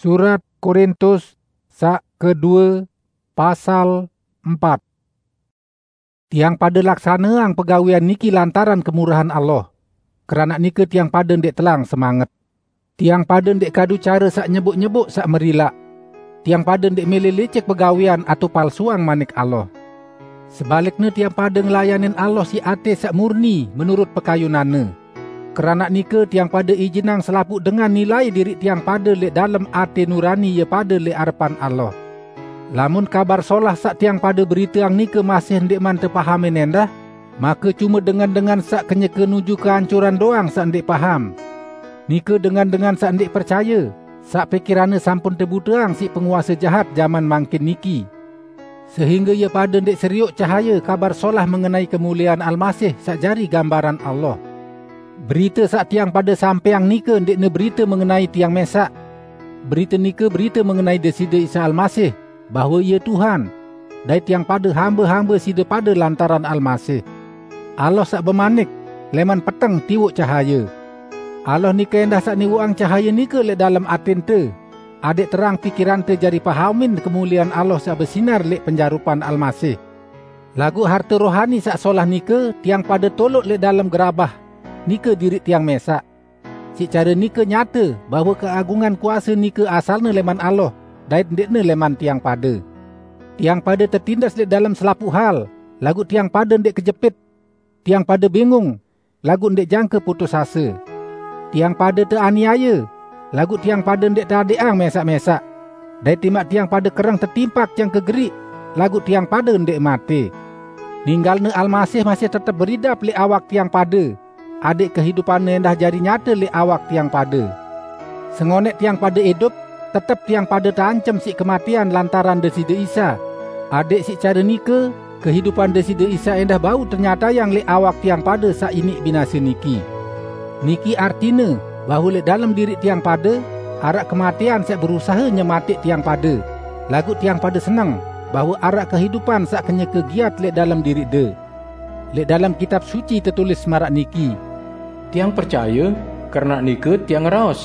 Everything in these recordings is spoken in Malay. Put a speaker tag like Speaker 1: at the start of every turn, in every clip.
Speaker 1: Surat Korintus sak kedua pasal 4. Tiang pada laksaneang pegawian niki lantaran kemurahan Allah. Kerana nika tiang pada ndek telang semangat. Tiang pada ndek kadu cara sak nyebuk-nyebuk sak merilak. Tiang pada ndek milih lecek pegawian atau palsuang manik Allah. Sebaliknya tiang pada ngelayanin Allah si ate sak murni menurut pekayunannya. Kerana nika tiang pada ijinang selaput dengan nilai diri tiang pada lek dalam ate nurani ye pada lek harapan Allah. Lamun kabar solah sak tiang pada beritaang nika masih ndek man terpahamin endah, maka cuma dengan sak kenyeke nuju kehancuran doang sak ndek paham. Nika dengan sak ndek percaya, sak pikirannya sampun terbuteang si penguasa jahat zaman mangkin niki. Sehingga ia pada ndek seriuk cahaya kabar solah mengenai kemuliaan Al-Masih sak jari gambaran Allah. Berita sak tiang pada sampeang nika ndek ne berita mengenai tiang mesak. Berita nika berita mengenai Desida Isa Al-Masih, bahawa ia Tuhan. Dai tiang pada hamba-hamba sida pada lantaran Al-Masih. Allah sak bermanik, leman petang tiwuk cahaya. Allah nika endah sak niwuang cahaya nika lek dalam atin te. Adik terang pikiran te jari pahamin kemuliaan Allah sak bersinar lek penjarupan Al-Masih. Lagu harta rohani sak solah nika tiang pada tolok lek dalam gerabah. Nika diri tiang mesak. Si cara nika nyata bahawa keagungan kuasa nika asalnya leman Allah, dan ndekna leman tiang pada. Tiang pada tertindas lek dalam selaput hal, lagu tiang pada ndek kejepit. Tiang pada bingung, lagu ndek jangka putus asa. Tiang pada teraniaya, lagu tiang pada ndek teradeang mesak-mesak. Dan timak tiang pada kerang tertimpak yang kegerik, lagu tiang pada ndek mati. Ninggalnya Al-Masih masih tetap beridap lek awak tiang pada. Adik kehidupan dah jadi nyata lek awak tiang pada. Sengonek tiang pada hidup, tetap tiang pada terancam si kematian lantaran Desida Isa. Adik si cara nika, kehidupan Desida Isa endah bau ternyata yang lek awak tiang pada sak ini binasa niki. Niki artinya bahawa lek dalam diri tiang pada, arak kematian sak berusaha nyematik tiang pada. Lagu tiang pada senang bahawa arak kehidupan sak kenya kegiat lek dalam diri de. Lek dalam kitab suci tertulis semarak niki.
Speaker 2: Tiang percaya kerana nika tiang ngeraos.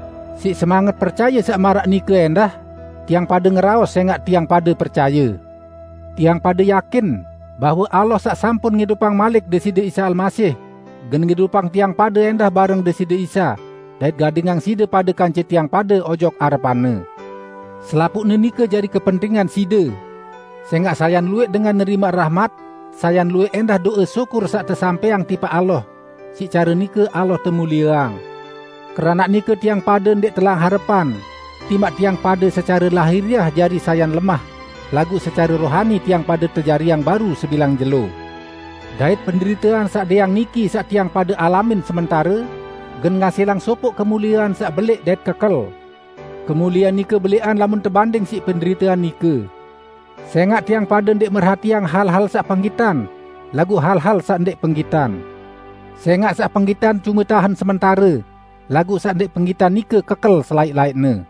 Speaker 1: Si semangat percaya sak marak nika endah, tiang pada ngeraos sengak tiang pada percaya. Tiang pada yakin bahawa Allah sak sampun ngidupang malik Desida Isa Al-Masih, gen ngidupang tiang pada endah bareng Desida Isa, dan gadingang sida pada kanci tiang pada ojok arepane. Selaputnya nika jadi kepentingan sida. Sengak sayan luit dengan nerima rahmat, sayan luit endah doa syukur sak tersampeang tipa Allah. Si cara nika Allah temuliang. Kerana nika tiang pada ndek telang harapan. Timak tiang pada secara lahiriah jari sayan lemah. Lagu secara rohani tiang pada terjari yang baru sebilang jelo. Dait penderitaan sak deyang niki sak tiang pada alamin sementara. Gen ngasilang sopok kemuliaan sak belik dait kekel. Kemuliaan nika belian lamun terbanding si penderitaan nika. Sengak tiang pada ndek merhatiang hal-hal sak penggitan. Lagu hal-hal sak ndek penggitan. Sengak sak penggitan cuma tahan sementara. Lagu sak ndek penggitan nika kekel selaik-laiknya.